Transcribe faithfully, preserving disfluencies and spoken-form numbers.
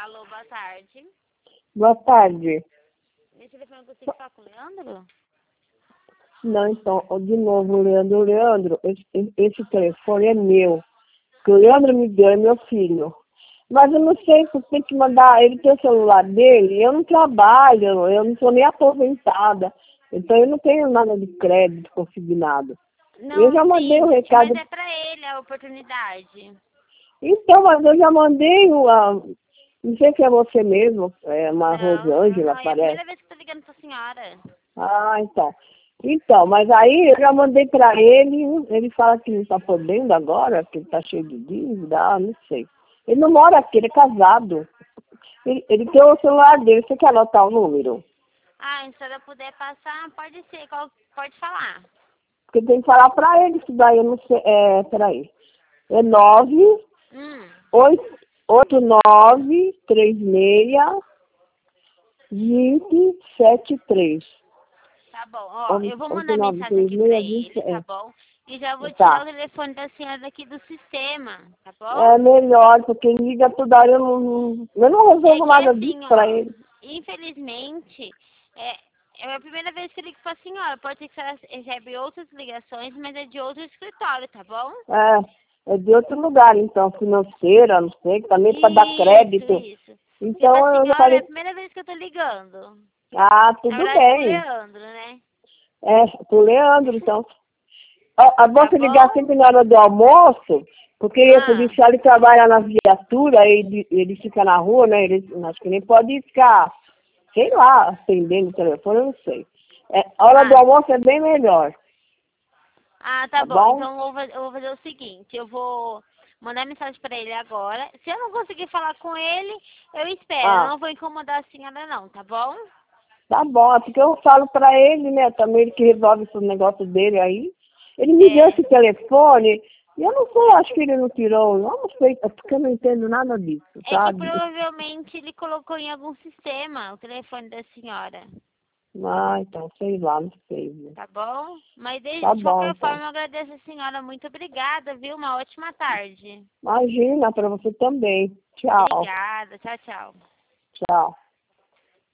Alô, boa tarde. Boa tarde. Esse telefone eu consigo falar com o Leandro? Não, então, de novo, Leandro. Leandro, esse, esse telefone é meu. Que o Leandro me deu, é meu filho. Mas eu não sei se tem que mandar, ele tem o celular dele, eu não trabalho, eu não sou nem aposentada. Então eu não tenho nada de crédito consignado. Não, Eu já mandei sim, o recado. mas é pra ele a oportunidade. Então, mas eu já mandei uma. Não sei se é você mesmo, é uma Não, não, Rosângela, não, é a parece. primeira vez que eu tô ligando pra senhora. Ah, então. Então, mas aí eu já mandei pra ele, ele fala que não tá podendo agora, que ele tá cheio de dívida, ah, não sei. Ele não mora aqui, ele é casado. Ele, ele tem o celular dele, você quer anotar o número? Ah, se a senhora puder passar, pode ser, qual, pode falar. Porque tem que falar pra ele, isso daí eu não sei, é, peraí. É nove Hum, oito nove três seis vinte sete três. tá bom, ó, eu vou mandar oito nove mensagem três aqui pra seis vinte ele, tá é. bom? E já vou tirar Tá. o telefone da senhora daqui do sistema, tá bom? É melhor, porque liga toda hora, eu não, eu não É resolvo que nada assim, disso pra ó, ele. infelizmente, é, é a primeira vez que eu ligo pra senhora. Pode ser que a senhora recebe outras ligações, mas é de outro escritório, tá bom? É, é de outro lugar, então, financeira, não sei, também para dar Isso, crédito. isso. Porque pra Então eu já senhora é a falei, primeira vez que eu tô ligando. ah, Na tudo verdade, pro bem. Leandro, né? É, pro Leandro, então. Ó, é bom Tá você ligar bom? sempre na hora do almoço, porque o Ah, policial ele trabalha na viatura, ele, ele fica na rua, né? Ele acho que nem pode ficar, sei lá, atendendo o telefone, eu não sei. É, a hora do ah, almoço é bem melhor, ah, tá tá bom. bom? Então eu vou, fa- eu vou fazer o seguinte, eu vou mandar mensagem pra ele agora. Se eu não conseguir falar com ele, eu espero. Eu Ah, não vou incomodar a senhora não, tá bom? tá bom, é porque eu falo pra ele, né, também ele que resolve esse negócio dele aí. Ele me deu É. esse telefone, e eu não sei, acho que ele não tirou, eu não sei, é porque eu não entendo nada disso, É que sabe? provavelmente ele colocou em algum sistema o telefone da senhora, Ah, então, sei lá, não sei, viu? tá bom? Mas de, Tá de bom, qualquer então. forma eu agradeço a senhora. Muito obrigada, viu? Uma ótima tarde. Imagina, pra você também. Tchau, Obrigada. Tchau, tchau. tchau.